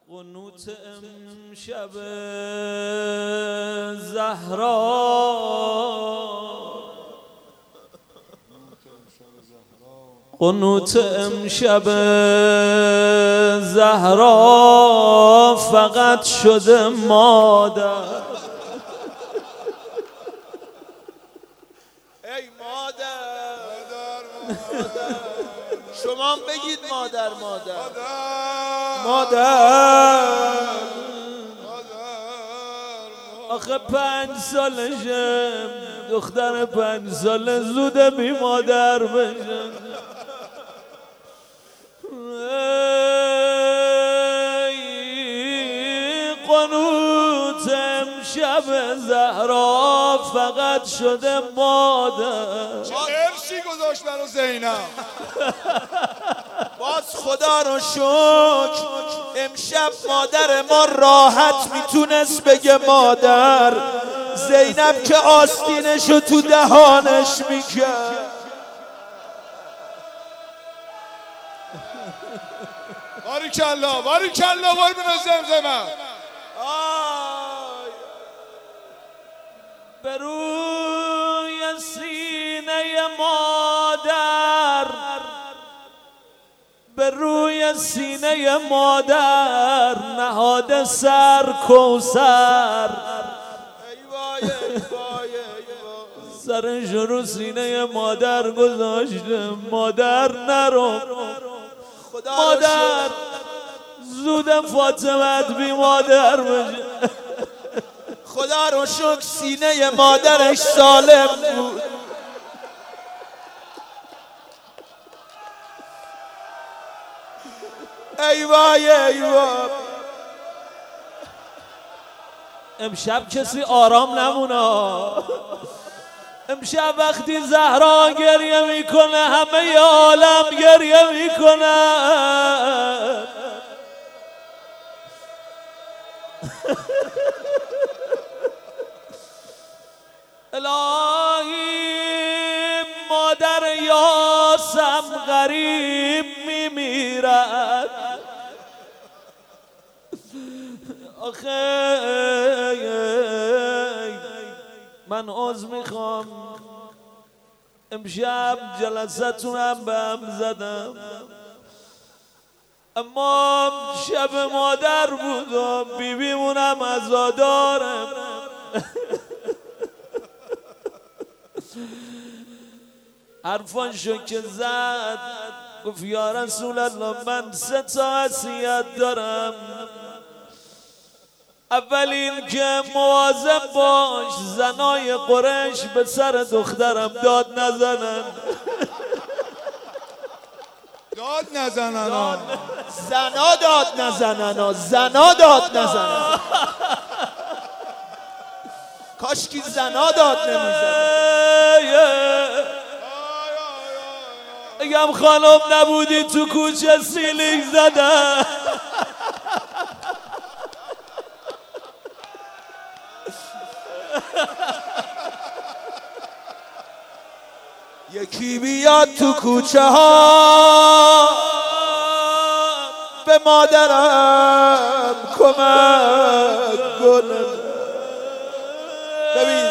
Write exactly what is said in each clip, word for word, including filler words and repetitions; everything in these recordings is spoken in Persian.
قنوت امشب زهرا قنوت امشب زهرا فقط شده مادر. ای مادر مادر شما بگید مادر مادر مادر آخه پنج سالشه دختر پنج ساله زوده بی مادر بشه. قنوت امشب زهرا فقط شده مادر. چه ارشی گذاشت برا زینب. باز خدا رو شکر امشب مادر ما راحت میتونست بگه مادر. زینب که آستینشو تو دهانش میکرد. باریکلا باریکلا قربون زمزمه. به روی سینه مادر به روی سینه مادر نهاده سر کوثر. سرش رو سینه مادر گذاشته. مادر نرو مادر زود فاطمت بی مادر بشه. خدا رو شکر سینه مادرش سالم بود. ای وای ای وای. امشب کسی آرام نمونه. امشب وقتی زهرا گریه میکنه همه عالم گریه میکنه. الهی مادر یاسم غریب میمیرد. آخه من عذر میخوام امشب جلستونم به هم زدم اما شب مادر بود و بیبیمونم عزادارم. حرفاشو که زد گفت یا رسول الله من سه تا وصیت دارم. اول این که مواظب باش زنای قریش به سر دخترم داد نزنن. داد نزنن زنا داد نزنن زنا داد نزنن. کاش کی زنا داد نمیزنن. اگم خانم نبودی تو کوچه سیلیک زدن. یکی بیاد تو کوچه ها به مادرم کمک کنه. ببین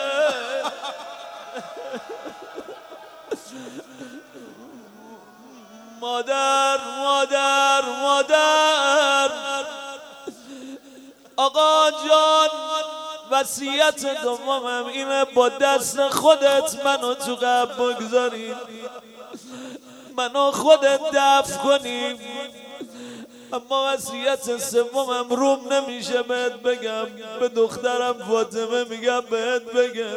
مادر مادر مادر آقا جان وصیت دومم اینه با دست خودت منو تو قبر بگذاری منو خودت دفن کنی. اما وصیت سومم روم نمیشه بهت بگم. به دخترم فاطمه میگم بهت بگم.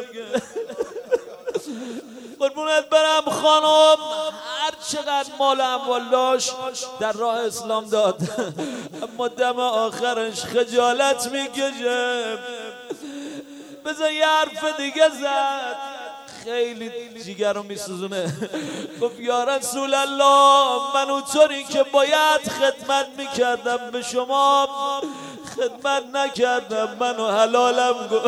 قربونت برم خانم هر چقدر مال اموال داشت در راه اسلام داد اما دم آخرش خجالت میکشه. بذار یه حرف دیگه زد خیلی جیگر رو میسوزونه. گفت یا رسول الله من اونطوری که باید خدمت میکردم به شما خدمت نکردم. منو حلالم گفت.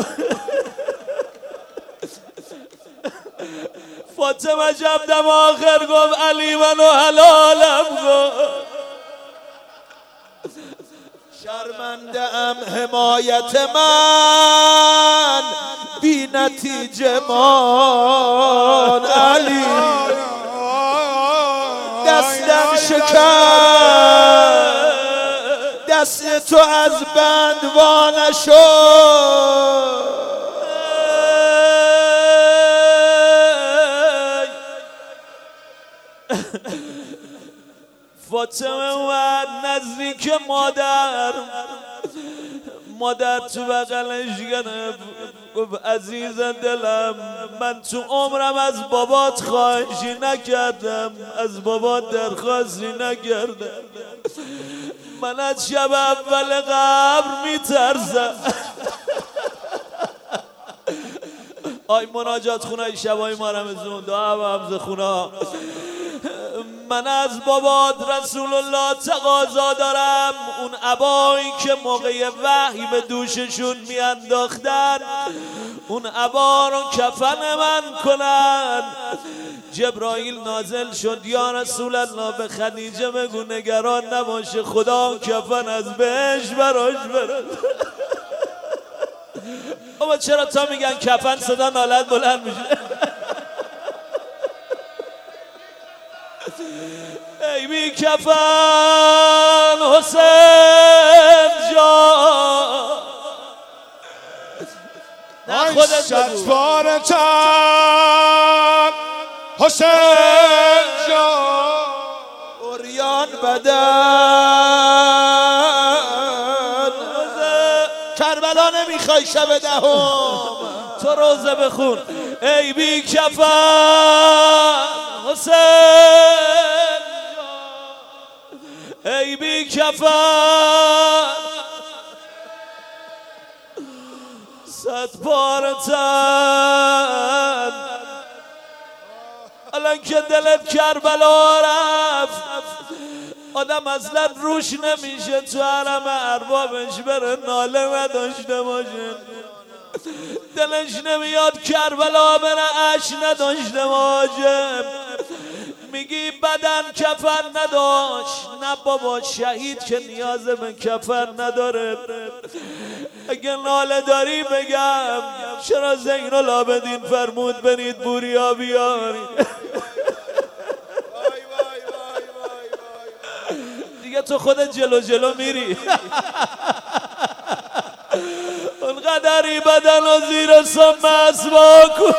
فاطمه جب دم آخر گفت علی منو حلالم گفت. شرمنده ام حمایت من بی نتیجه مان علی دستم شکن دست تو از بند وا نشد فاطمه اومد نزدیک مادر، مادر تو بغلش گرفت گفت عزیز دلم من تو عمرم از بابات خواهشی نکردم، از بابات درخواستی نکردم، من از شب اول قبر میترسم. آی مناجات خونه شبای ما رمزون دعا و حمز خونه، من از بابات رسول الله تقاضا دارم اون عبایی که موقع وحی به دوششون میانداختن اون عبا رو کفن من کنن. جبرائیل نازل شد یا رسول الله به خدیجه بگو نگران نباشه خدا کفن از بهش براش برد. اما چرا تا میگن کفن صدا نالت بلند میشه؟ ای بی کفن حسین جان نه خودت بارتن حسین جان اوریان بدن کربلا نمیخوای شب دهم تو روزه بخون. ای بی کفن حسین ای بی کفن صد پاره تن الان که دلت کربلا رفت آدم اصلا روش نمیشه تو حرم اربابش بره ناله نداشته باشه، دلش نمیاد کربلا بره اش نداشته باشه. میگی بدن کفن نداشت، نه بابا شهید که نیاز به کفن نداره. اگه ناله داری بگم چرا زین العابدین فرمود برید بوریا بیاری. دیگه تو خودت جلو جلو میری. اونقدری بدن و زیر سم اسوا کن.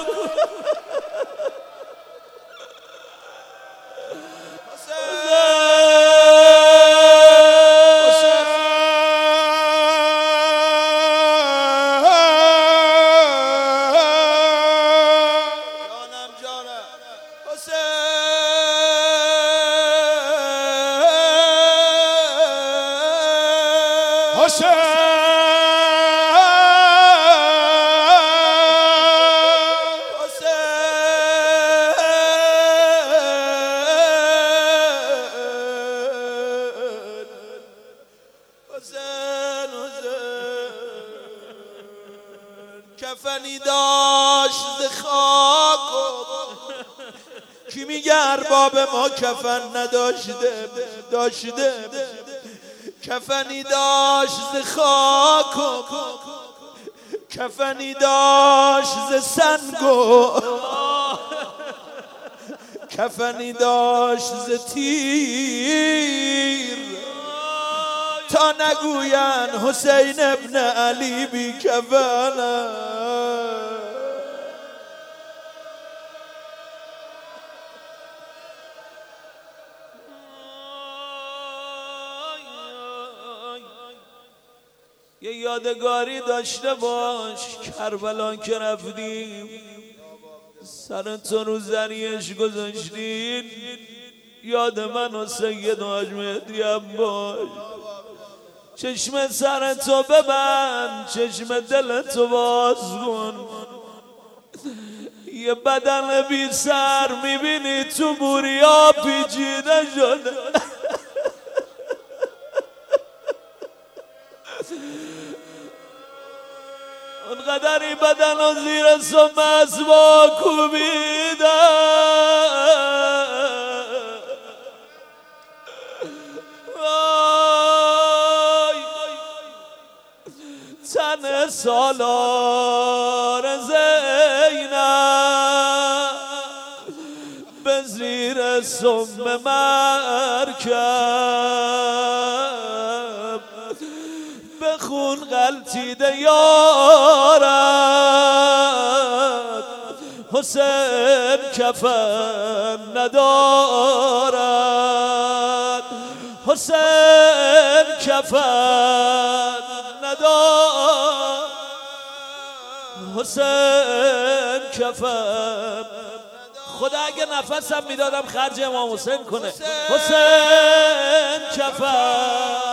کفنی داشت ز خاک کی میگه ارباب ما کفن نداشته داشته کفنی داشت ز خاک کفنی داشت ز سنگ کفنی داشت ز تیر تا نگوین حسین ابن علی بی کفن. یه یادگاری داشته باش کربلا که رفتیم سر تو رو زنیش گذاشتین یاد من و سید حاج مهدی هم باش. چشم سر تو ببند چشم دل تو باز کن. یه بدن بی سر میبینی تو بوریا پیچیده شده. اونقدری بدن و زیر سم اسوا کوبیدن. زن سالار زینب به زیر سم مرکب به خون غلطیده یارد حسین کفن ندارد حسین کفن ندارد حسین کفن خدا اگه نفسم میدادم خرج امام حسین کنه حسین کفن